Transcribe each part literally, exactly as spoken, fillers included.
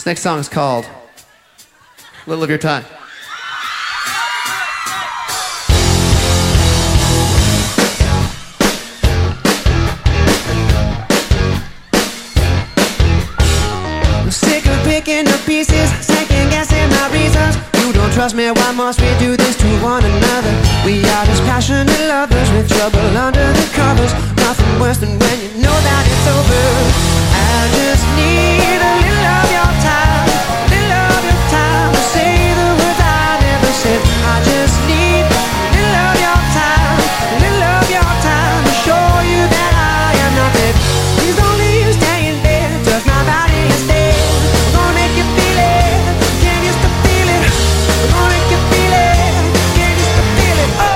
This next song is called Little of Your Time. I'm sick of picking up pieces, second guessing my reasons. You don't trust me, why must we do this to one another? We are just passionate lovers with trouble under the covers. Nothing worse than when you know that it's over. I just need a little of your time, a little of your time to say the words I never said. I just need a little of your time, a little of your time to show you that I am not dead. Please don't leave, stay in bed, touch my body instead. I'm gonna make you feel it, can't you stop feeling? I'm gonna make you feel it, can't you stop feeling? Oh,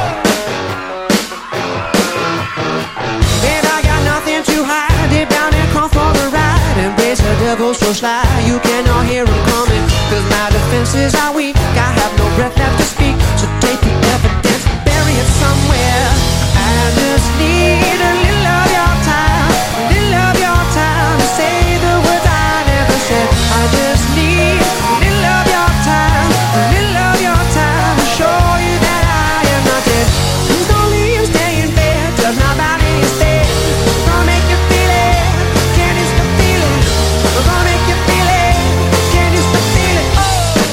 babe, I got nothing to hide. Deep down and come for the ride. Embrace the devil so sly, you cannot hear him coming. Cause my defenses are weak, I have no breath left to speak. So take the evidence, bury it somewhere. I just need a little of your time, a little of your time to say the words I never said. I just need a little of your time, a little of your time to show you that I am not dead. Please don't leave, stay in bed, touch my body instead. I'm gonna make you feel it, can't you stop feeling? I'm gonna make you feel it, can't you stop feeling? Oh,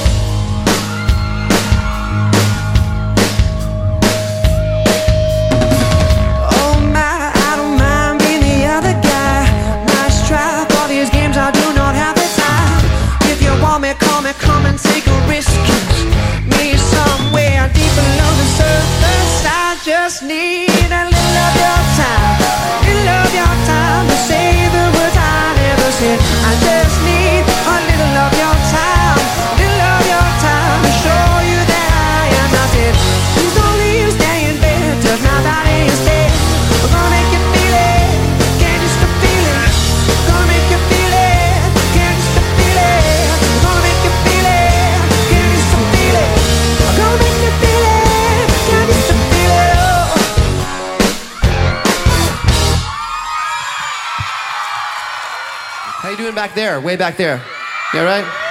oh my, I don't mind being the other guy. Nice try, for these games I do not have the time. If you want me, call me, come and take a risk. Kiss me somewhere deep below the surface. I just need a little of your time, a little of your time to say the words I never said. I just need a little of your time, a little of your time to show you that I am not dead. Please don't leave, stay in bed, touch my body instead. I'm gonna make you feel it, can't you stop feeling? I'm gonna make you feel it, can't you stop feeling? I'm gonna make you feel it, can't you stop feeling? I'm gonna make you feel it, can't you stop feeling? Oh. How you doing back there? Way back there. You all right?